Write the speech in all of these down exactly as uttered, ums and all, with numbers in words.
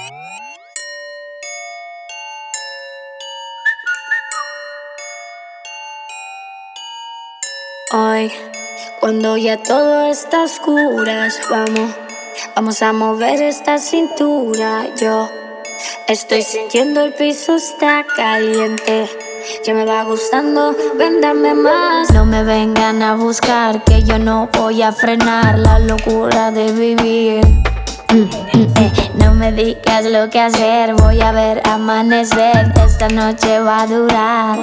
Hoy, cuando ya todo está a oscuras, vamos, vamos a mover esta cintura. Yo estoy sintiendo el piso está caliente, que me va gustando, ven dame más. No me vengan a buscar, que yo no voy a frenar la locura de vivir. Mm, mm, eh, no me digas lo que hacer, voy a ver amanecer, esta noche va a durar.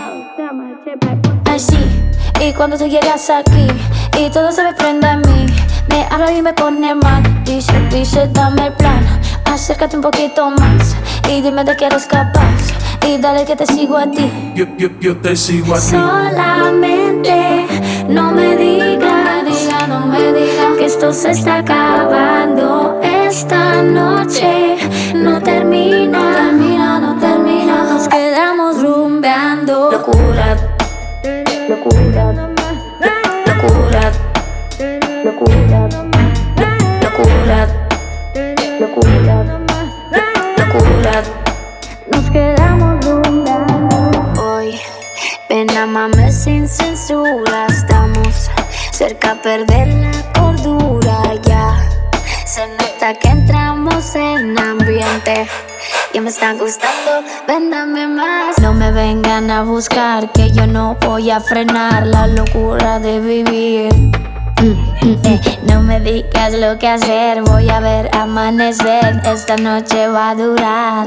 Ay sí. Y cuando tú llegas aquí y todo se me prende a mí, me habla y me pone mal. Dice, dice, dame el plan, acércate un poquito más y dime de qué eres capaz. Y dale que te sigo a ti. Yo, yo, yo te sigo a ti. Solamente no me digas, diga, no me digas que esto se está acabando. Esta noche no termina, no termina, no termina. Nos quedamos rumbeando. Locura. Locura, locura, locura, locura, locura, locura. Nos quedamos rumbeando. Hoy, ven amame sin censura. Estamos cerca a perder la cordura ya. Se nota que entramos en ambiente y me están gustando, ven dame más. No me vengan a buscar, que yo no voy a frenar la locura de vivir. Mm, mm, eh, no me digas lo que hacer, voy a ver amanecer, esta noche va a durar.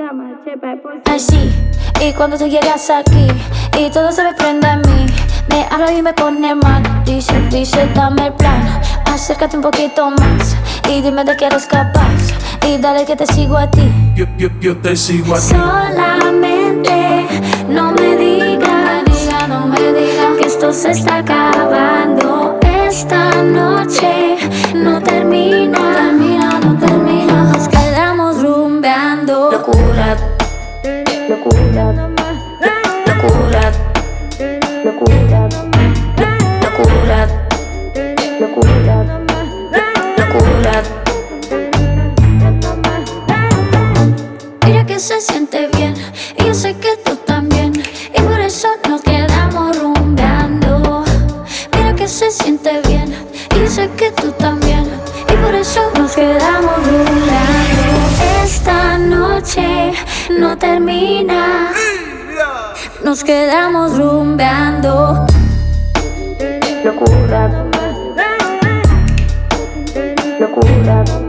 Ay sí, y cuando tú llegas aquí y todo se me prende a mí, me habla y me pone mal. Dice, dice, dame el plan, acércate un poquito más y dime de qué eres capaz. Y dale que te sigo a ti. Yo, yo, yo te sigo a ti. Solamente no me digas, diga, no me digas que esto se está acabando. Esta noche no termina, no termina, no termina. Nos quedamos rumbeando. Locura, locura, locura, locura, locura, locura, locura. Mira que se siente bien y yo sé que tú también, y por eso nos quedamos rumbeando. Mira que se siente bien y yo sé que tú también, y por eso nos quedamos rumbeando. Esta noche no termina, nos quedamos rumbeando. Locura, locura.